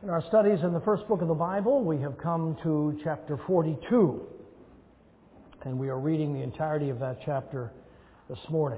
In our studies in the first book of the Bible, we have come to chapter 42, and we are reading the entirety of that chapter this morning.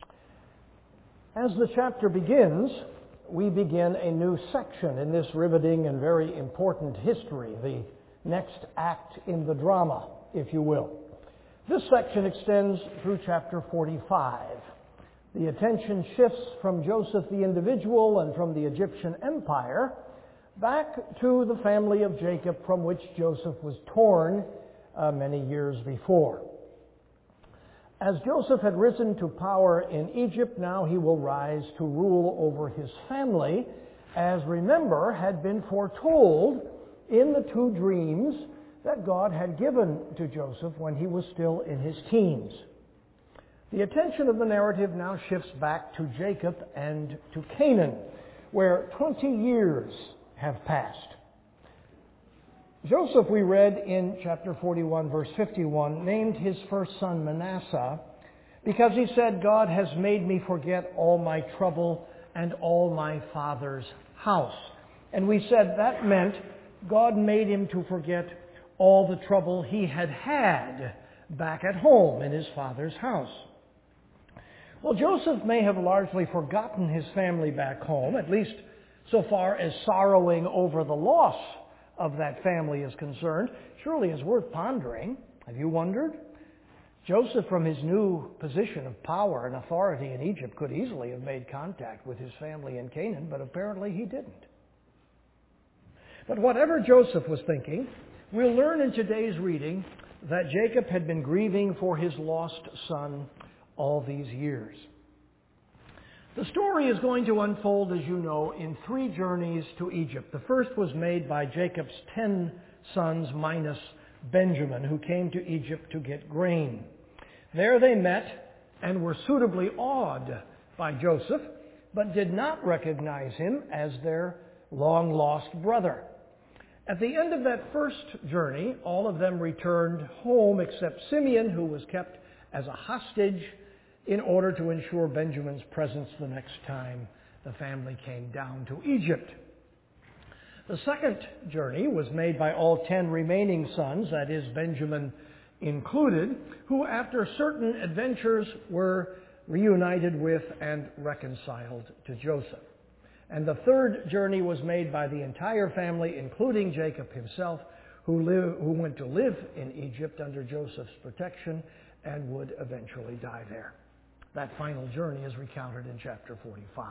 As the chapter begins, we begin a new section in this riveting and very important history, the next act in the drama, if you will. This section extends through chapter 45. The attention shifts from Joseph the individual and from the Egyptian empire back to the family of Jacob from which Joseph was torn many years before. As Joseph had risen to power in Egypt, now he will rise to rule over his family, as remember had been foretold in the two dreams that God had given to Joseph when he was still in his teens. The attention of the narrative now shifts back to Jacob and to Canaan, where 20 years have passed. Joseph, we read in chapter 41, verse 51, named his first son Manasseh because he said, God has made me forget all my trouble and all my father's house. And we said that meant God made him to forget all the trouble he had had back at home in his father's house. Well, Joseph may have largely forgotten his family back home, at least so far as sorrowing over the loss of that family is concerned. Surely is worth pondering. Have you wondered? Joseph, from his new position of power and authority in Egypt, could easily have made contact with his family in Canaan, but apparently he didn't. But whatever Joseph was thinking, we'll learn in today's reading that Jacob had been grieving for his lost son all these years. The story is going to unfold, as you know, in 3 journeys to Egypt. The first was made by Jacob's 10 sons minus Benjamin, who came to Egypt to get grain. There they met and were suitably awed by Joseph, but did not recognize him as their long-lost brother. At the end of that first journey, all of them returned home except Simeon, who was kept as a hostage in order to ensure Benjamin's presence the next time the family came down to Egypt. The second journey was made by all 10 remaining sons, that is, Benjamin included, who after certain adventures were reunited with and reconciled to Joseph. And the third journey was made by the entire family, including Jacob himself, who went to live in Egypt under Joseph's protection and would eventually die there. That final journey is recounted in chapter 45.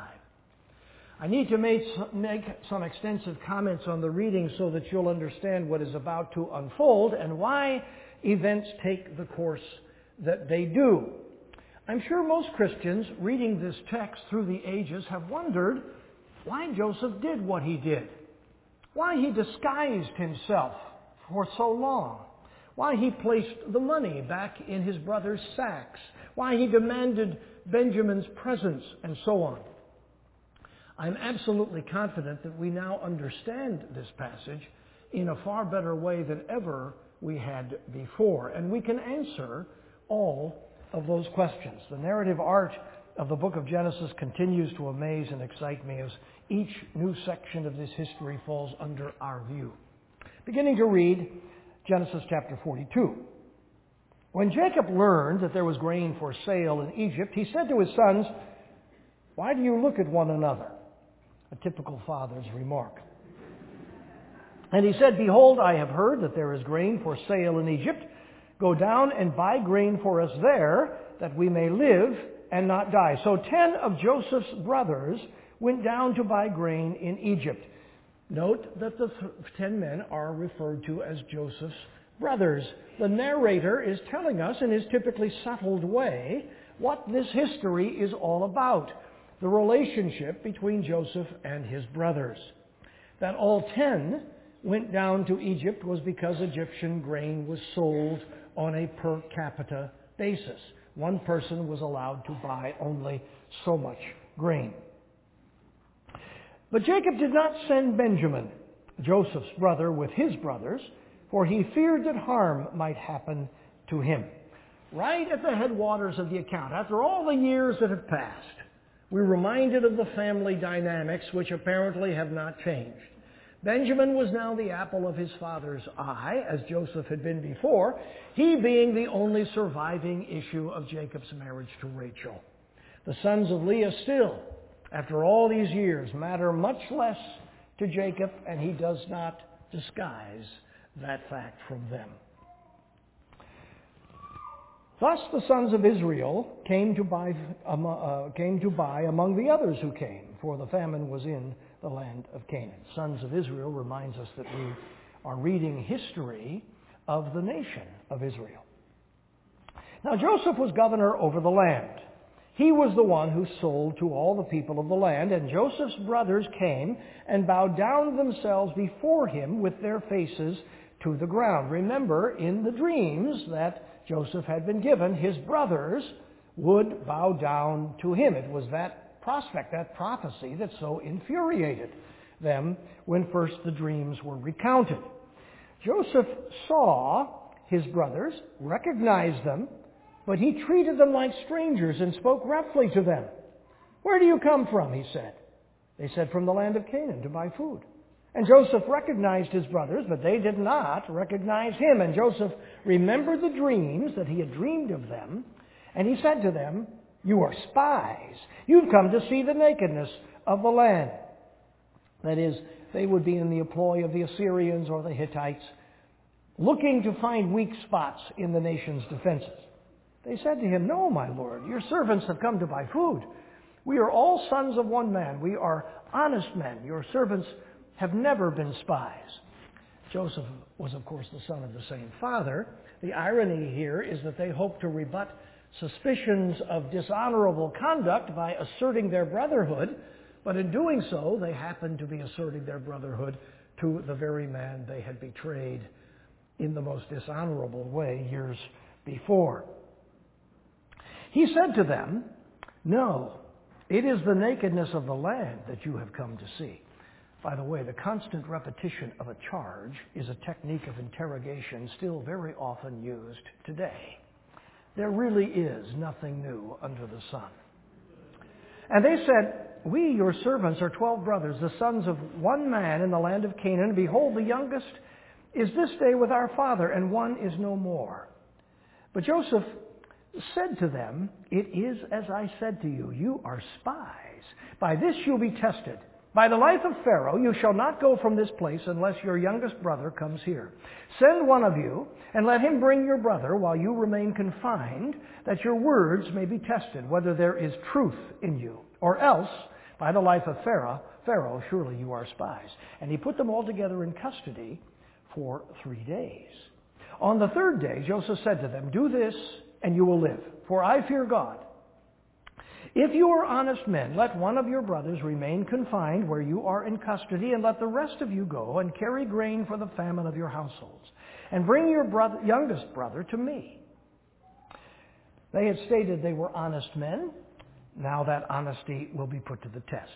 I need to make some extensive comments on the reading so that you'll understand what is about to unfold and why events take the course that they do. I'm sure most Christians reading this text through the ages have wondered why Joseph did what he did, why he disguised himself for so long, why he placed the money back in his brother's sacks, why he demanded Benjamin's presence, and so on. I'm absolutely confident that we now understand this passage in a far better way than ever we had before, and we can answer all of those questions. The narrative art of the book of Genesis continues to amaze and excite me as each new section of this history falls under our view. Beginning to read Genesis chapter 42. When Jacob learned that there was grain for sale in Egypt, he said to his sons, "Why do you look at one another?" A typical father's remark. And he said, "Behold, I have heard that there is grain for sale in Egypt. Go down and buy grain for us there, that we may live and not die." So 10 of Joseph's brothers went down to buy grain in Egypt. Note that the 10 men are referred to as Joseph's brothers. The narrator is telling us in his typically settled way what this history is all about, the relationship between Joseph and his brothers. That all 10 went down to Egypt was because Egyptian grain was sold on a per capita basis. One person was allowed to buy only so much grain. But Jacob did not send Benjamin, Joseph's brother, with his brothers, for he feared that harm might happen to him. Right at the headwaters of the account, after all the years that have passed, we're reminded of the family dynamics which apparently have not changed. Benjamin was now the apple of his father's eye, as Joseph had been before, he being the only surviving issue of Jacob's marriage to Rachel. The sons of Leah still, after all these years, matter much less to Jacob, and he does not disguise that fact from them. Thus the sons of Israel came to buy among the others who came, for the famine was in the land of Canaan. Sons of Israel reminds us that we are reading history of the nation of Israel. Now Joseph was governor over the land. He was the one who sold to all the people of the land, and Joseph's brothers came and bowed down themselves before him with their faces to the ground. Remember, in the dreams that Joseph had been given, his brothers would bow down to him. It was that prospect, that prophecy, that so infuriated them when first the dreams were recounted. Joseph saw his brothers, recognized them, but he treated them like strangers and spoke roughly to them. "Where do you come from?" he said. They said, "From the land of Canaan to buy food." And Joseph recognized his brothers, but they did not recognize him. And Joseph remembered the dreams that he had dreamed of them, and he said to them, "You are spies. You've come to see the nakedness of the land." That is, they would be in the employ of the Assyrians or the Hittites, looking to find weak spots in the nation's defenses. They said to him, "No, my lord, your servants have come to buy food. We are all sons of one man. We are honest men. Your servants have never been spies." Joseph was, of course, the son of the same father. The irony here is that they hoped to rebut suspicions of dishonorable conduct by asserting their brotherhood, but in doing so, they happened to be asserting their brotherhood to the very man they had betrayed in the most dishonorable way years before. He said to them, "No, it is the nakedness of the land that you have come to see." By the way, the constant repetition of a charge is a technique of interrogation still very often used today. There really is nothing new under the sun. And they said, "We, your servants, are 12 brothers, the sons of one man in the land of Canaan. Behold, the youngest is this day with our father, and one is no more." But Joseph said to them, "It is as I said to you, you are spies. By this you'll be tested. By the life of Pharaoh, you shall not go from this place unless your youngest brother comes here. Send one of you, and let him bring your brother while you remain confined, that your words may be tested, whether there is truth in you. Or else, by the life of Pharaoh, surely you are spies." And he put them all together in custody for 3 days. On the third day, Joseph said to them, "Do this, and you will live, for I fear God. If you are honest men, let one of your brothers remain confined where you are in custody, and let the rest of you go and carry grain for the famine of your households. And bring your youngest brother to me." They had stated they were honest men. Now that honesty will be put to the test.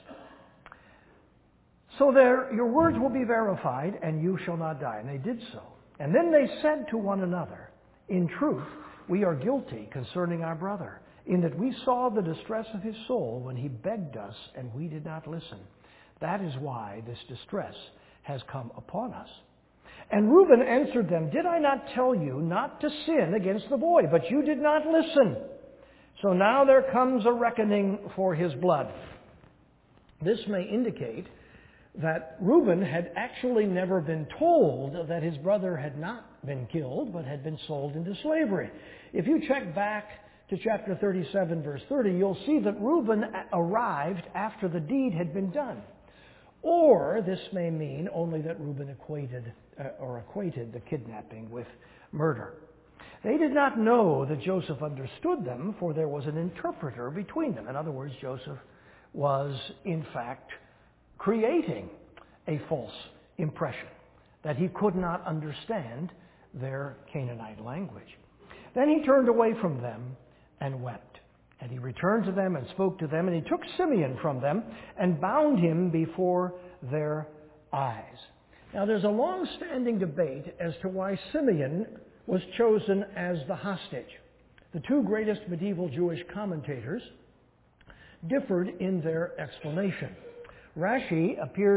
"So your words will be verified, and you shall not die." And they did so. And then they said to one another, "In truth, we are guilty concerning our brother, in that we saw the distress of his soul when he begged us, and we did not listen. That is why this distress has come upon us." And Reuben answered them, "Did I not tell you not to sin against the boy? But you did not listen. So now there comes a reckoning for his blood." This may indicate that Reuben had actually never been told that his brother had not been killed, but had been sold into slavery. If you check back to chapter 37, verse 30, you'll see that Reuben arrived after the deed had been done. Or this may mean only that Reuben equated the kidnapping with murder. They did not know that Joseph understood them, for there was an interpreter between them. In other words, Joseph was, in fact, creating a false impression that he could not understand their Canaanite language. Then he turned away from them and wept. And he returned to them and spoke to them, and he took Simeon from them and bound him before their eyes. Now there's a long-standing debate as to why Simeon was chosen as the hostage. The two greatest medieval Jewish commentators differed in their explanation. Rashi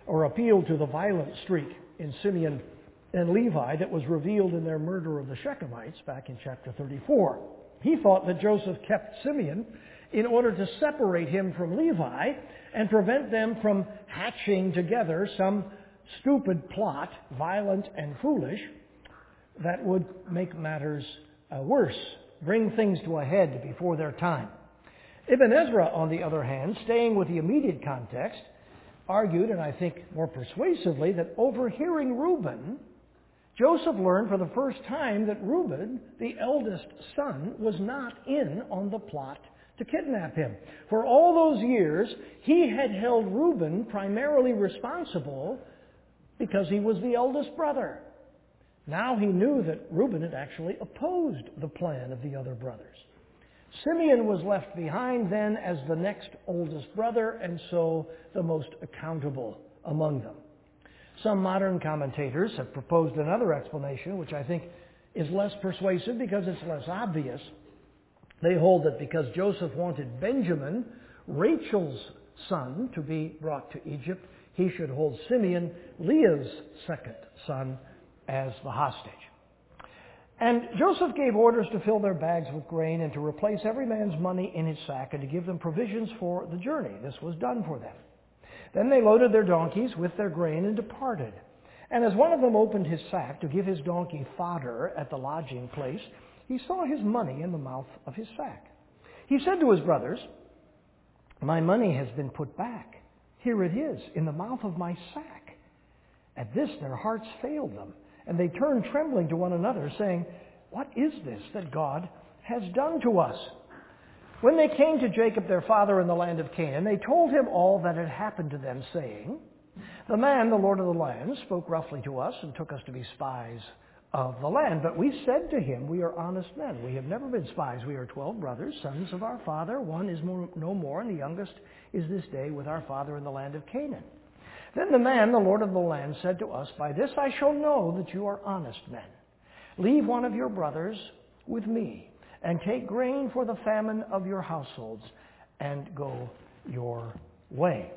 or appealed to the violent streak in Simeon and Levi that was revealed in their murder of the Shechemites back in chapter 34. He thought that Joseph kept Simeon in order to separate him from Levi and prevent them from hatching together some stupid plot, violent and foolish, that would make matters worse, bring things to a head before their time. Ibn Ezra, on the other hand, staying with the immediate context, argued, and I think more persuasively, that overhearing Reuben, Joseph learned for the first time that Reuben, the eldest son, was not in on the plot to kidnap him. For all those years, he had held Reuben primarily responsible because he was the eldest brother. Now he knew that Reuben had actually opposed the plan of the other brothers. Simeon was left behind then as the next oldest brother, and so the most accountable among them. Some modern commentators have proposed another explanation, which I think is less persuasive because it's less obvious. They hold that because Joseph wanted Benjamin, Rachel's son, to be brought to Egypt, he should hold Simeon, Leah's second son, as the hostage. And Joseph gave orders to fill their bags with grain and to replace every man's money in his sack and to give them provisions for the journey. This was done for them. Then they loaded their donkeys with their grain and departed. And as one of them opened his sack to give his donkey fodder at the lodging place, he saw his money in the mouth of his sack. He said to his brothers, "My money has been put back. Here it is, in the mouth of my sack." At this their hearts failed them, and they turned trembling to one another, saying, "What is this that God has done to us?" When they came to Jacob their father in the land of Canaan, they told him all that had happened to them, saying, "The man, the Lord of the land, spoke roughly to us and took us to be spies of the land. But we said to him, 'We are honest men. We have never been spies. We are 12 brothers, sons of our father. One is no more, and the youngest is this day with our father in the land of Canaan.' Then the man, the Lord of the land, said to us, 'By this I shall know that you are honest men. Leave one of your brothers with me, and take grain for the famine of your households, and go your way.'"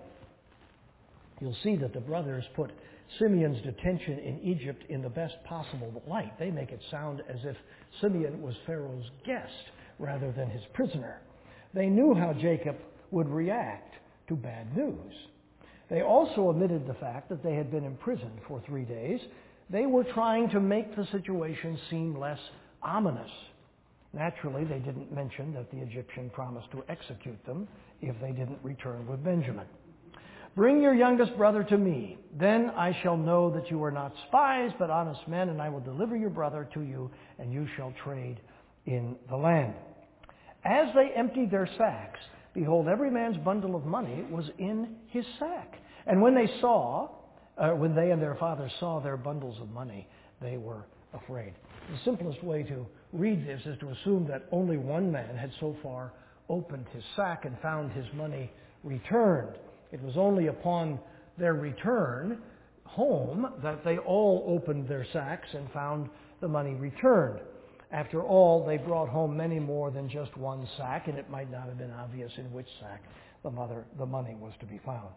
You'll see that the brothers put Simeon's detention in Egypt in the best possible light. They make it sound as if Simeon was Pharaoh's guest rather than his prisoner. They knew how Jacob would react to bad news. They also omitted the fact that they had been imprisoned for 3 days. They were trying to make the situation seem less ominous. Naturally, they didn't mention that the Egyptian promised to execute them if they didn't return with Benjamin. "Bring your youngest brother to me. Then I shall know that you are not spies, but honest men, and I will deliver your brother to you, and you shall trade in the land." As they emptied their sacks, behold, every man's bundle of money was in his sack. And when they and their father saw their bundles of money, they were afraid. The simplest way to read this is to assume that only one man had so far opened his sack and found his money returned. It was only upon their return home that they all opened their sacks and found the money returned. After all, they brought home many more than just one sack, and it might not have been obvious in which sack the money was to be found.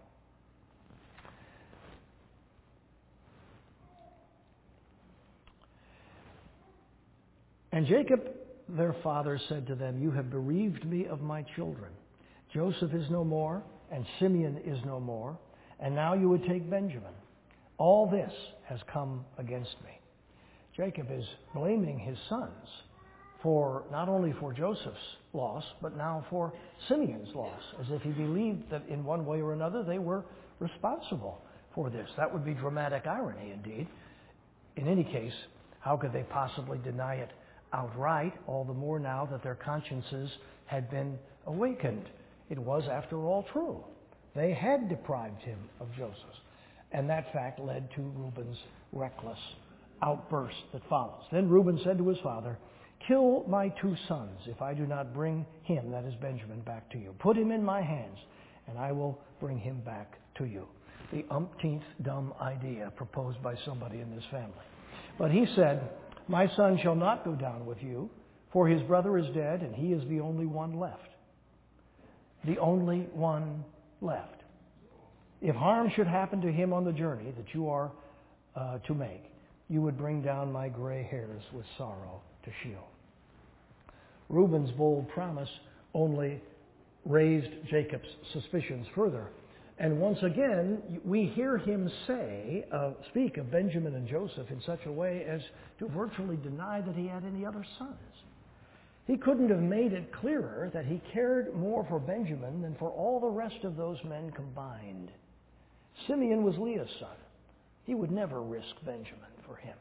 And Jacob, their father, said to them, "You have bereaved me of my children. Joseph is no more, and Simeon is no more, and now you would take Benjamin. All this has come against me." Jacob is blaming his sons for not only for Joseph's loss, but now for Simeon's loss, as if he believed that in one way or another they were responsible for this. That would be dramatic irony indeed. In any case, how could they possibly deny it outright, all the more now that their consciences had been awakened? It was, after all, true. They had deprived him of Joseph, and that fact led to Reuben's reckless outburst that follows. Then Reuben said to his father, "Kill my 2 sons if I do not bring him," that is Benjamin, "back to you. Put him in my hands, and I will bring him back to you." The umpteenth dumb idea proposed by somebody in this family. But he said, "My son shall not go down with you, for his brother is dead, and he is the only one left." The only one left. If harm should happen to him on the journey that you are to make, you would bring down my gray hairs with sorrow to Sheol. Reuben's bold promise only raised Jacob's suspicions further. And once again, we hear him speak of Benjamin and Joseph in such a way as to virtually deny that he had any other sons. He couldn't have made it clearer that he cared more for Benjamin than for all the rest of those men combined. Simeon was Leah's son. He would never risk Benjamin for him.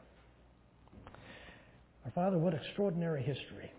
Our Father, what extraordinary history.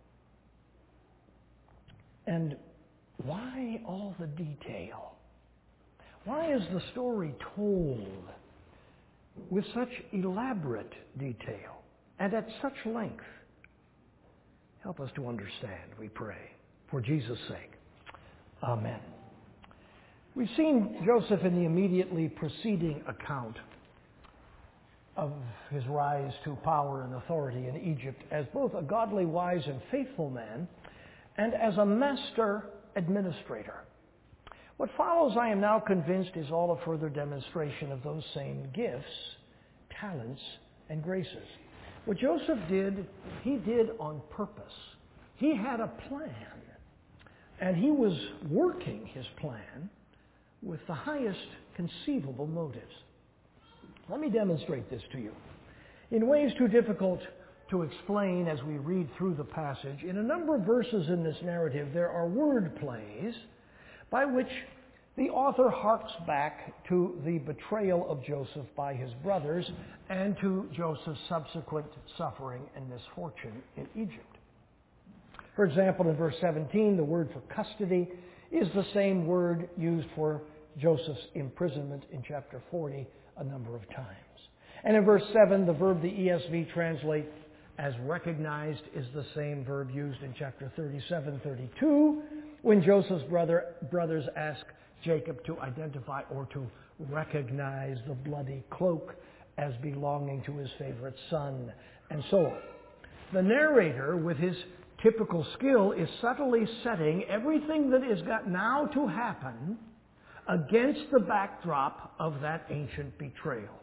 And why all the detail? Why is the story told with such elaborate detail and at such length? Help us to understand, we pray, for Jesus' sake. Amen. We've seen Joseph in the immediately preceding account of his rise to power and authority in Egypt as both a godly, wise, and faithful man, and as a master administrator. What follows, I am now convinced, is all a further demonstration of those same gifts, talents, and graces. What Joseph did, he did on purpose. He had a plan, and he was working his plan with the highest conceivable motives. Let me demonstrate this to you. In ways too difficult to explain as we read through the passage, in a number of verses in this narrative, there are word plays by which the author harks back to the betrayal of Joseph by his brothers and to Joseph's subsequent suffering and misfortune in Egypt. For example, in verse 17, the word for custody is the same word used for Joseph's imprisonment in chapter 40 a number of times. And in verse 7, the verb the ESV translates as recognized is the same verb used in chapter 37-32 when Joseph's brothers ask Jacob to identify or to recognize the bloody cloak as belonging to his favorite son, and so on. The narrator, with his typical skill, is subtly setting everything that is got now to happen against the backdrop of that ancient betrayal.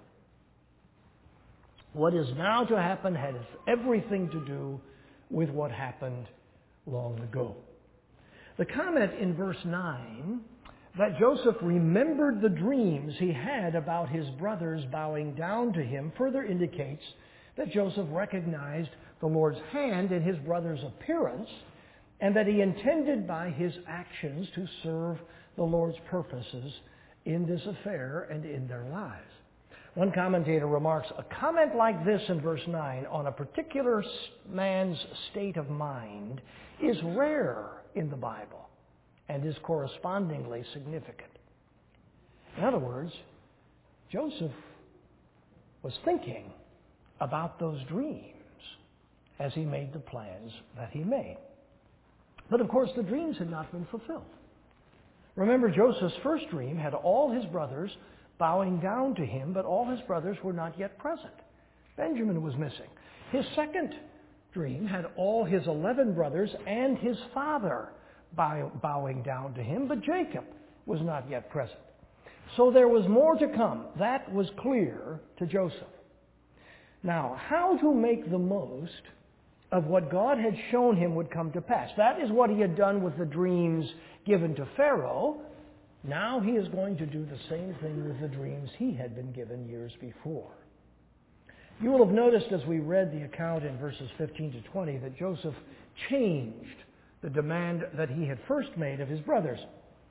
What is now to happen has everything to do with what happened long ago. The comment in verse 9 that Joseph remembered the dreams he had about his brothers bowing down to him further indicates that Joseph recognized the Lord's hand in his brother's appearance and that he intended by his actions to serve the Lord's purposes in this affair and in their lives. One commentator remarks, a comment like this in verse 9 on a particular man's state of mind is rare in the Bible and is correspondingly significant. In other words, Joseph was thinking about those dreams as he made the plans that he made. But of course, the dreams had not been fulfilled. Remember, Joseph's first dream had all his brothers bowing down to him, but all his brothers were not yet present. Benjamin was missing. His second dream had all his 11 brothers and his father bowing down to him, but Jacob was not yet present. So there was more to come. That was clear to Joseph. Now, how to make the most of what God had shown him would come to pass. That is what he had done with the dreams given to Pharaoh. Now he is going to do the same thing with the dreams he had been given years before. You will have noticed as we read the account in verses 15 to 20 that Joseph changed the demand that he had first made of his brothers.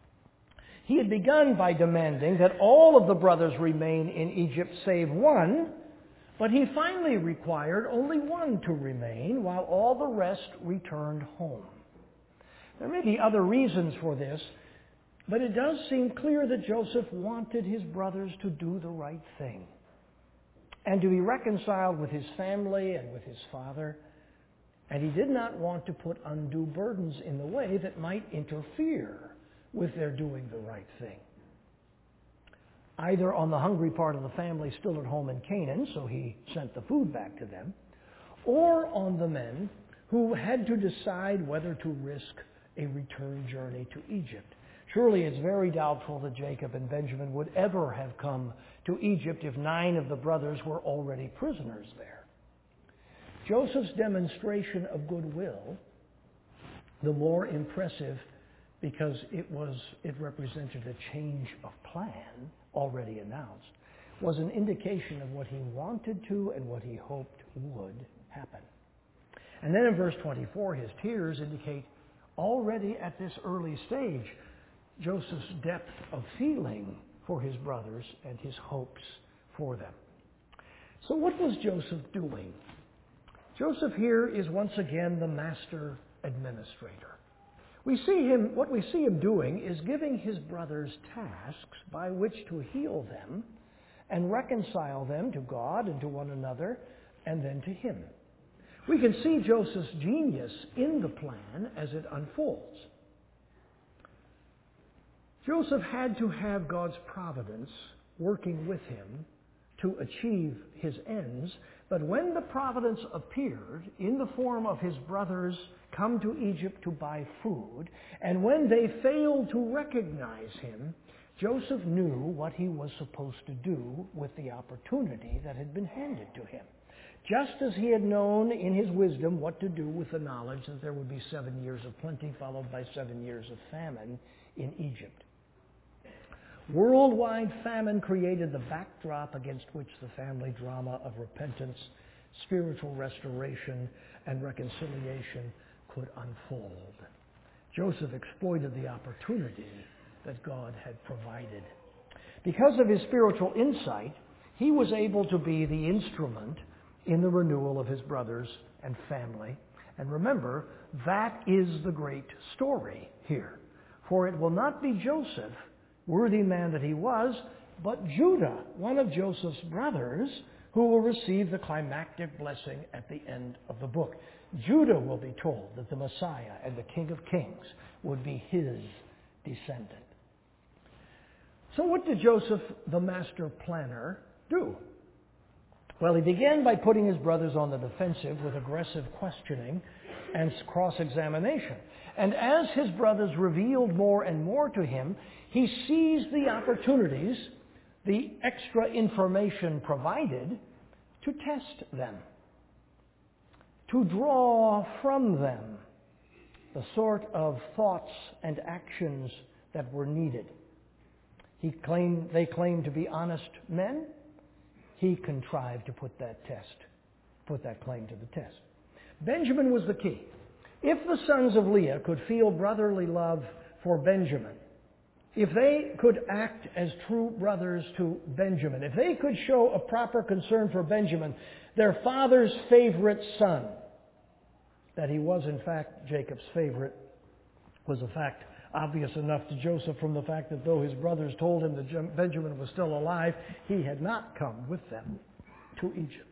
He had begun by demanding that all of the brothers remain in Egypt save one, but he finally required only one to remain while all the rest returned home. There may be other reasons for this, but it does seem clear that Joseph wanted his brothers to do the right thing and to be reconciled with his family and with his father, and he did not want to put undue burdens in the way that might interfere with their doing the right thing. Either on the hungry part of the family still at home in Canaan, so he sent the food back to them, or on the men who had to decide whether to risk a return journey to Egypt. Surely it's very doubtful that Jacob and Benjamin would ever have come to Egypt if 9 of the brothers were already prisoners there. Joseph's demonstration of goodwill, the more impressive because it represented a change of plan already announced, was an indication of what he wanted to and what he hoped would happen. And then in verse 24, his tears indicate already at this early stage Joseph's depth of feeling for his brothers and his hopes for them. So what was Joseph doing? Joseph here is once again the master administrator. What we see him doing is giving his brothers tasks by which to heal them and reconcile them to God and to one another and then to him. We can see Joseph's genius in the plan as it unfolds. Joseph had to have God's providence working with him to achieve his ends, but when the providence appeared in the form of his brothers come to Egypt to buy food, and when they failed to recognize him, Joseph knew what he was supposed to do with the opportunity that had been handed to him, just as he had known in his wisdom what to do with the knowledge that there would be 7 years of plenty followed by 7 years of famine in Egypt. Worldwide famine created the backdrop against which the family drama of repentance, spiritual restoration, and reconciliation could unfold. Joseph exploited the opportunity that God had provided. Because of his spiritual insight, he was able to be the instrument in the renewal of his brothers and family. And remember, that is the great story here. For it will not be Joseph, worthy man that he was, but Judah, one of Joseph's brothers, who will receive the climactic blessing at the end of the book. Judah will be told that the Messiah and the King of Kings would be his descendant. So what did Joseph, the master planner, do? Well, he began by putting his brothers on the defensive with aggressive questioning and cross-examination. And as his brothers revealed more and more to him, he seized the opportunities, the extra information provided, to test them, to draw from them the sort of thoughts and actions that were needed. They claimed to be honest men. He contrived to put that claim to the test. Benjamin was the key. If the sons of Leah could feel brotherly love for Benjamin, if they could act as true brothers to Benjamin, if they could show a proper concern for Benjamin, their father's favorite son, that he was in fact Jacob's favorite, was a fact obvious enough to Joseph from the fact that though his brothers told him that Benjamin was still alive, he had not come with them to Egypt.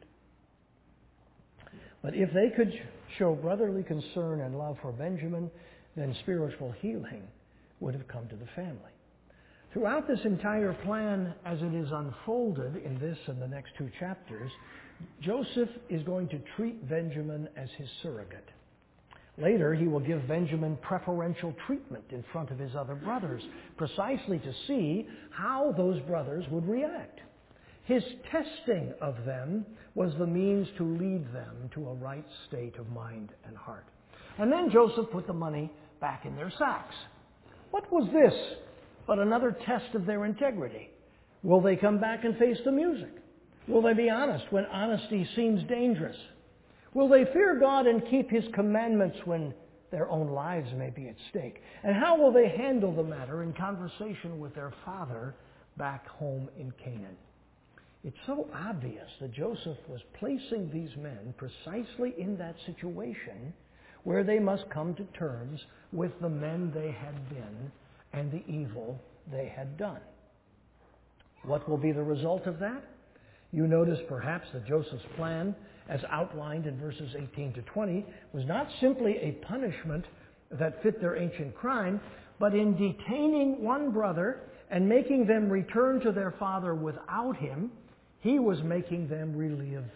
But if they could show brotherly concern and love for Benjamin, then spiritual healing would have come to the family. Throughout this entire plan, as it is unfolded in this and the next 2 chapters, Joseph is going to treat Benjamin as his surrogate. Later, he will give Benjamin preferential treatment in front of his other brothers, precisely to see how those brothers would react. His testing of them was the means to lead them to a right state of mind and heart. And then Joseph put the money back in their sacks. What was this but another test of their integrity? Will they come back and face the music? Will they be honest when honesty seems dangerous? Will they fear God and keep His commandments when their own lives may be at stake? And how will they handle the matter in conversation with their father back home in Canaan? It's so obvious that Joseph was placing these men precisely in that situation where they must come to terms with the men they had been and the evil they had done. What will be the result of that? You notice perhaps that Joseph's plan, as outlined in verses 18 to 20, was not simply a punishment that fit their ancient crime, but in detaining one brother and making them return to their father without him, he was making them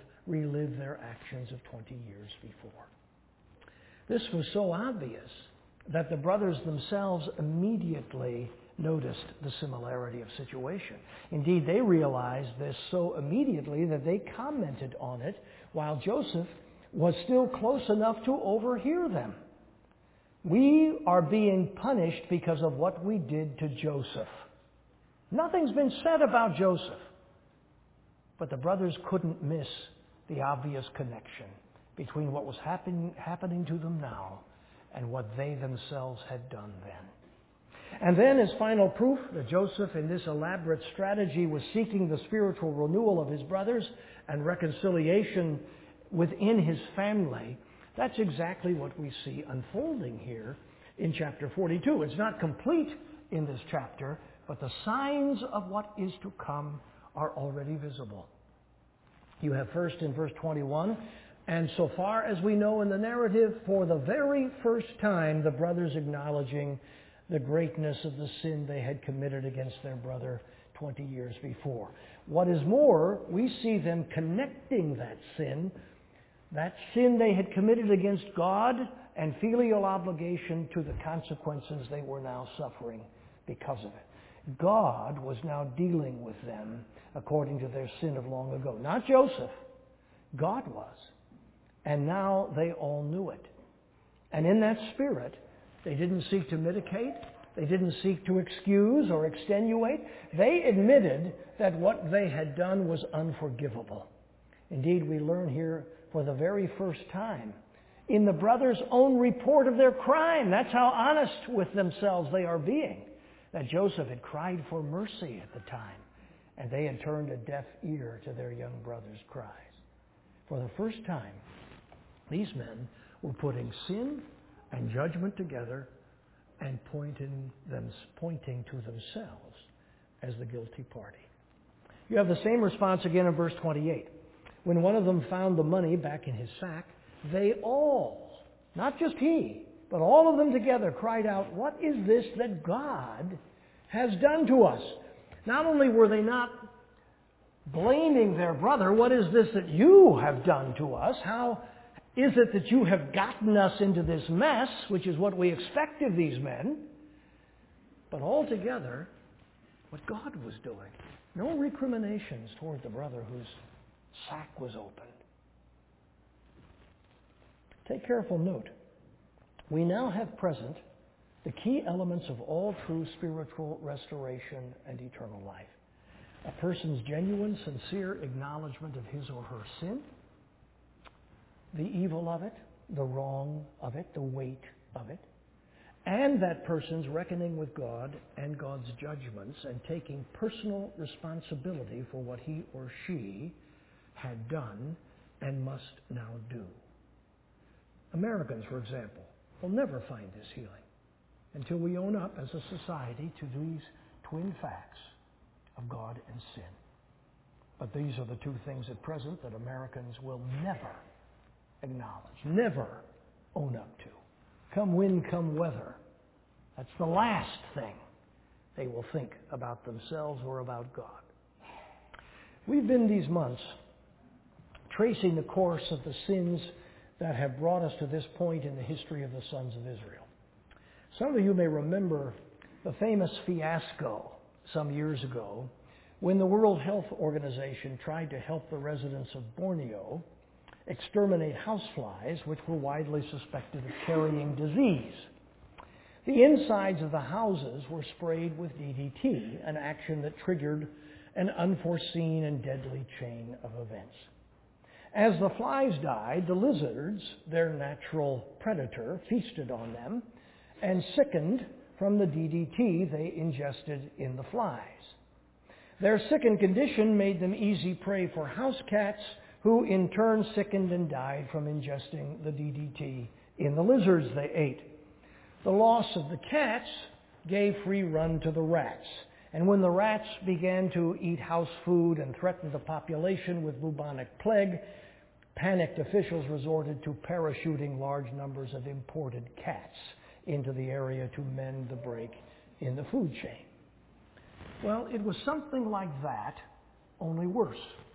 relive their actions of 20 years before. This was so obvious that the brothers themselves immediately noticed the similarity of situation. Indeed, they realized this so immediately that they commented on it while Joseph was still close enough to overhear them. We are being punished because of what we did to Joseph. Nothing's been said about Joseph. But the brothers couldn't miss the obvious connection between what was happening to them now and what they themselves had done then. And then, as final proof that Joseph, in this elaborate strategy, was seeking the spiritual renewal of his brothers and reconciliation within his family, that's exactly what we see unfolding here in chapter 42. It's not complete in this chapter, but the signs of what is to come are already visible. You have first in verse 21, and so far as we know in the narrative, for the very first time, the brothers acknowledging the greatness of the sin they had committed against their brother 20 years before. What is more, we see them connecting that sin they had committed against God and filial obligation, to the consequences they were now suffering because of it. God was now dealing with them according to their sin of long ago. Not Joseph. God was. And now they all knew it. And in that spirit, they didn't seek to mitigate. They didn't seek to excuse or extenuate. They admitted that what they had done was unforgivable. Indeed, we learn here for the very first time in the brothers' own report of their crime. That's how honest with themselves they are being. That Joseph had cried for mercy at the time, and they had turned a deaf ear to their young brother's cries. For the first time, these men were putting sin and judgment together and pointing to themselves as the guilty party. You have the same response again in verse 28. When one of them found the money back in his sack, they all, not just he, but all of them together cried out, "What is this that God has done to us?" Not only were they not blaming their brother, "What is this that you have done to us? How is it that you have gotten us into this mess?" which is what we expect of these men. But altogether, what God was doing. No recriminations toward the brother whose sack was opened. Take careful note. We now have present the key elements of all true spiritual restoration and eternal life. A person's genuine, sincere acknowledgement of his or her sin, the evil of it, the wrong of it, the weight of it, and that person's reckoning with God and God's judgments and taking personal responsibility for what he or she had done and must now do. Americans, for example, will never find this healing until we own up as a society to these twin facts of God and sin. But these are the two things at present that Americans will never acknowledge, never own up to. Come wind, come weather. That's the last thing they will think about themselves or about God. We've been these months tracing the course of the sins that have brought us to this point in the history of the sons of Israel. Some of you may remember the famous fiasco some years ago when the World Health Organization tried to help the residents of Borneo exterminate houseflies, which were widely suspected of carrying disease. The insides of the houses were sprayed with DDT, an action that triggered an unforeseen and deadly chain of events. As the flies died, the lizards, their natural predator, feasted on them and sickened from the DDT they ingested in the flies. Their sickened condition made them easy prey for house cats, who in turn sickened and died from ingesting the DDT in the lizards they ate. The loss of the cats gave free run to the rats. And when the rats began to eat house food and threaten the population with bubonic plague, panicked officials resorted to parachuting large numbers of imported cats into the area to mend the break in the food chain. Well, it was something like that, only worse.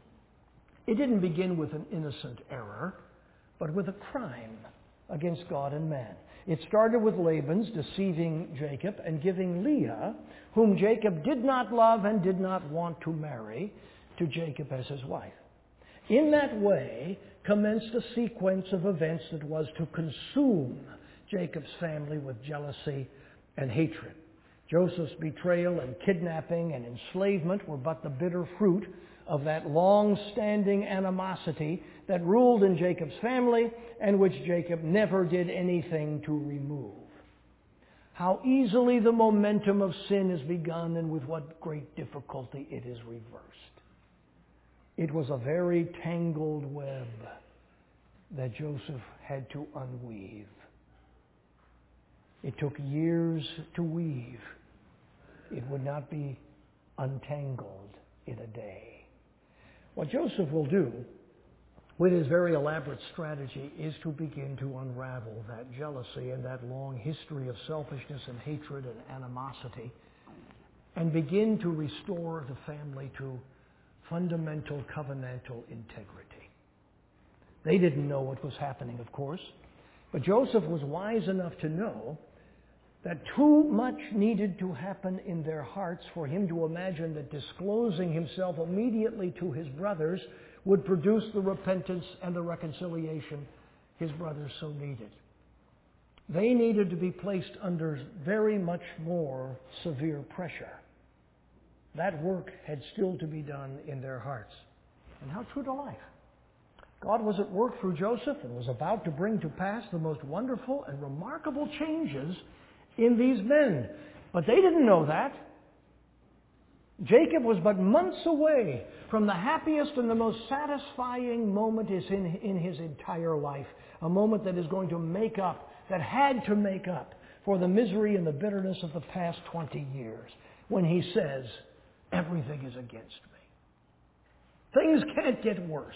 It didn't begin with an innocent error, but with a crime against God and man. It started with Laban's deceiving Jacob and giving Leah, whom Jacob did not love and did not want to marry, to Jacob as his wife. In that way commenced a sequence of events that was to consume Jacob's family with jealousy and hatred. Joseph's betrayal and kidnapping and enslavement were but the bitter fruit of that long-standing animosity that ruled in Jacob's family and which Jacob never did anything to remove. How easily the momentum of sin is begun and with what great difficulty it is reversed. It was a very tangled web that Joseph had to unweave. It took years to weave. It would not be untangled in a day. What Joseph will do with his very elaborate strategy is to begin to unravel that jealousy and that long history of selfishness and hatred and animosity and begin to restore the family to fundamental covenantal integrity. They didn't know what was happening, of course, but Joseph was wise enough to know that too much needed to happen in their hearts for him to imagine that disclosing himself immediately to his brothers would produce the repentance and the reconciliation his brothers so needed. They needed to be placed under very much more severe pressure. That work had still to be done in their hearts. And how true to life. God was at work through Joseph and was about to bring to pass the most wonderful and remarkable changes in these men. But they didn't know that. Jacob was but months away from the happiest and the most satisfying moment in his entire life. A moment that is going to make up, that had to make up for the misery and the bitterness of the past 20 years. When he says, everything is against me. Things can't get worse.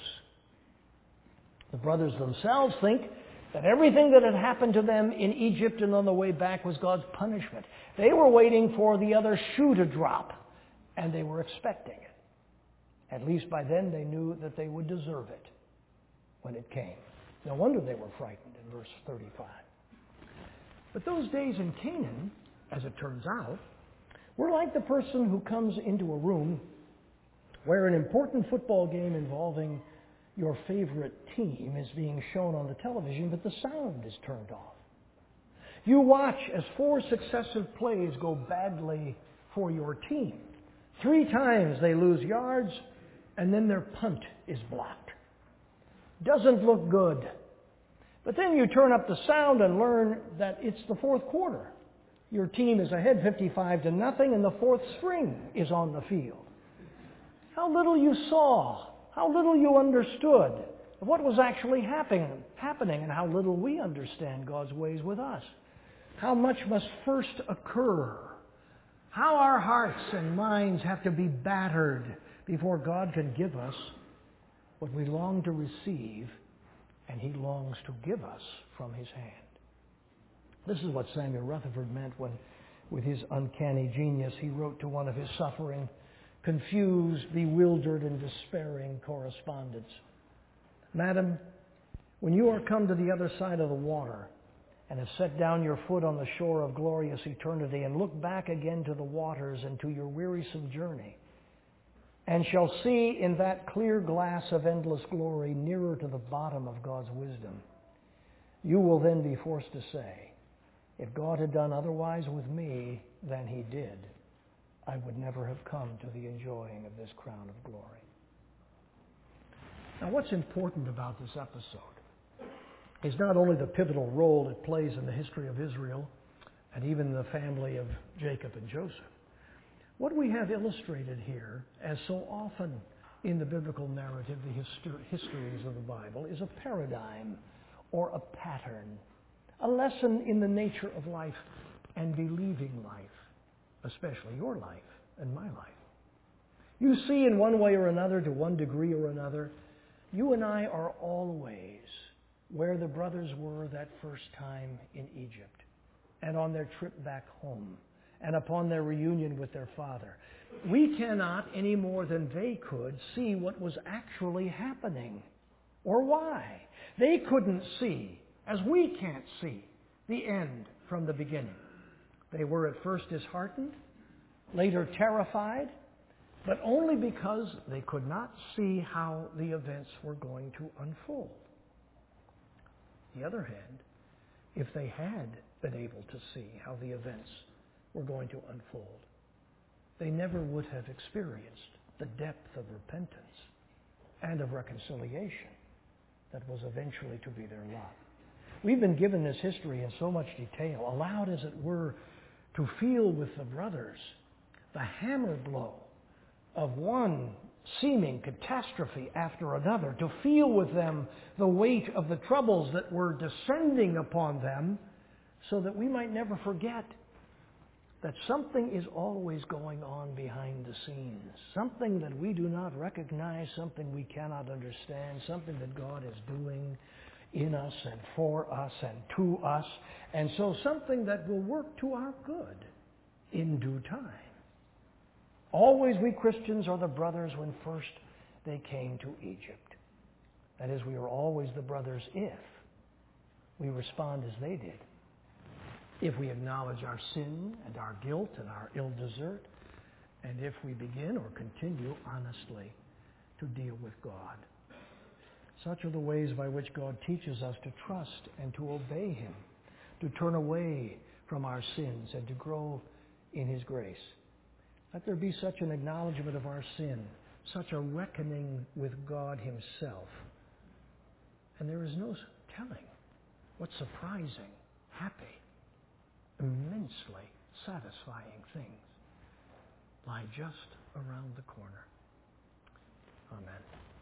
The brothers themselves think that everything that had happened to them in Egypt and on the way back was God's punishment. They were waiting for the other shoe to drop, and they were expecting it. At least by then they knew that they would deserve it when it came. No wonder they were frightened in verse 35. But those days in Canaan, as it turns out, were like the person who comes into a room where an important football game involving your favorite team is being shown on the television, but the sound is turned off. You watch as 4 successive plays go badly for your team. 3 times they lose yards, and then their punt is blocked. Doesn't look good. But then you turn up the sound and learn that it's the 4th quarter. Your team is ahead 55-0, and the 4th string is on the field. How little you saw, how little you understood of what was actually happening, and how little we understand God's ways with us. How much must first occur. How our hearts and minds have to be battered before God can give us what we long to receive, and He longs to give us from His hand. This is what Samuel Rutherford meant when, with his uncanny genius, he wrote to one of his suffering, confused, bewildered, and despairing correspondents. Madam, when you are come to the other side of the water and have set down your foot on the shore of glorious eternity and look back again to the waters and to your wearisome journey, and shall see in that clear glass of endless glory nearer to the bottom of God's wisdom, you will then be forced to say, if God had done otherwise with me than He did, I would never have come to the enjoying of this crown of glory. Now, what's important about this episode is not only the pivotal role it plays in the history of Israel and even the family of Jacob and Joseph. What we have illustrated here, as so often in the biblical narrative, the histories of the Bible, is a paradigm or a pattern, a lesson in the nature of life and believing life, especially your life and my life. You see, in one way or another, to one degree or another, you and I are always where the brothers were that first time in Egypt and on their trip back home and upon their reunion with their father. We cannot, any more than they could, see what was actually happening or why. They couldn't see, as we can't see, the end from the beginning. They were at first disheartened, later terrified, but only because they could not see how the events were going to unfold. On the other hand, if they had been able to see how the events were going to unfold, they never would have experienced the depth of repentance and of reconciliation that was eventually to be their lot. We've been given this history in so much detail, allowed, as it were, to feel with the brothers the hammer blow of one seeming catastrophe after another, to feel with them the weight of the troubles that were descending upon them, so that we might never forget that something is always going on behind the scenes, something that we do not recognize, something we cannot understand, something that God is doing in us and for us and to us, and so something that will work to our good in due time. Always we Christians are the brothers when first they came to Egypt. That is, we are always the brothers if we respond as they did. If we acknowledge our sin and our guilt and our ill desert, and if we begin or continue honestly to deal with God. Such are the ways by which God teaches us to trust and to obey Him, to turn away from our sins and to grow in His grace. Let there be such an acknowledgement of our sin, such a reckoning with God Himself. And there is no telling what surprising, happy, immensely satisfying things lie just around the corner. Amen.